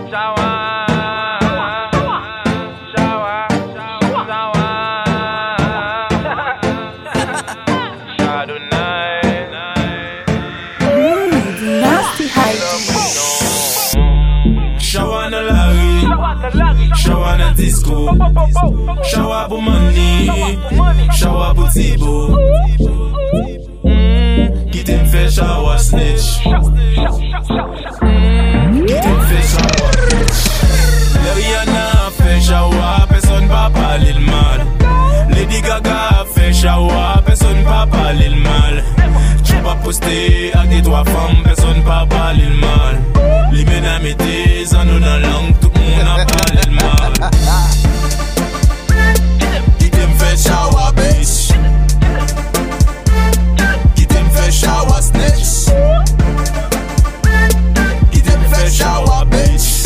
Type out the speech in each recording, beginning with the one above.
Shower na disco, shower pour money, shower pour Thibaut. Qui t'aime fait shower snitch, qui t'aime fait shower bitch. Rihanna fait shower, personne va parler le mal. Lady Gaga fait shower, personne va parler le mal. Tu vas poster avec des trois femmes, personne va parler le mal. Les mena mettez en nous dans langue, tout le monde a parlé le mal. Qui t'aime fait shower bitch, qui t'aime fait shower snitch, qui t'aime fait shower bitch,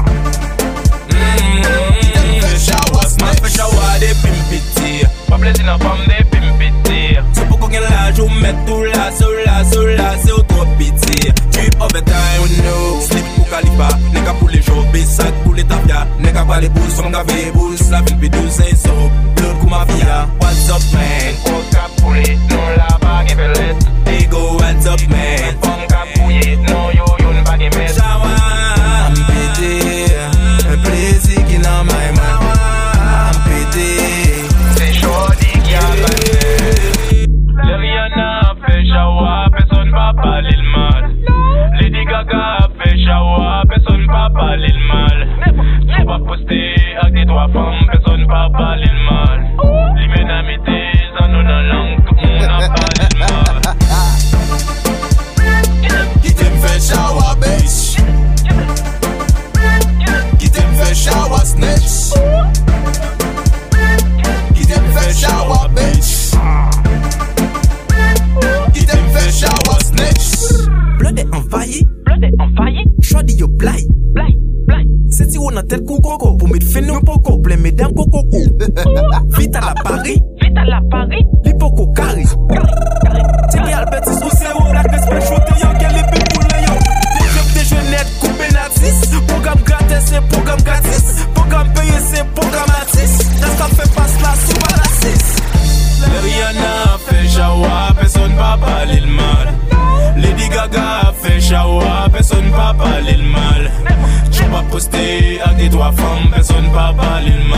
qui t'aime fait shower snitch. Fait shower des pimpitiers, pas plaisir dans femme des pimpitiers. C'est pour qu'on gagne l'argent, mettre tout là, c'est au trop pitié. Trip overtime, no slip pour Califa, nègre pour les jours, sac pour les tapia, nègre pas les boules, son gavé boules, la ville puis tout c'est so, blood pour ma fille. What's up man, on capouille, non la bague est belette. Ego, what's up man, on capouille, non yo ne bague est mette. Shower, I'm pété, un plaisir qui n'a my man. I'm pété, c'est chaud qui a passé. Le Rihanna fait shower, personne va parler le mal. Lady Gaga fait shower, personne va parler le mal. Tu vas poster avec des trois femmes, personne va parler le mal. Les ménamités, en nous dans langue, tout le monde a parlé le mal. Qui t'aime fait shower bitch, qui t'aime fait shower snitch, qui t'aime fait shower bitch, qui t'aime fait shower snitch. Blood est envahi, Shawty yo blind. C'est si on a tête coco, pour mettre fin nous poco, plein mesdames coco. Vite à la Paris, l'hypoco carré. Tiki Albertis ou c'est au black espèce shooter yo, quel est pour le yo. Déjeuner, coupé natis, programme gratis, c'est programme gratis. Programme payé, c'est programme artiste. Resta fait passe là, sous à la 6. Rihanna fait shower, personne va parler le mal. Lady Gaga fait shower, personne va parler le mal. Tu vas poster avec des trois femmes, personne va parler le mal.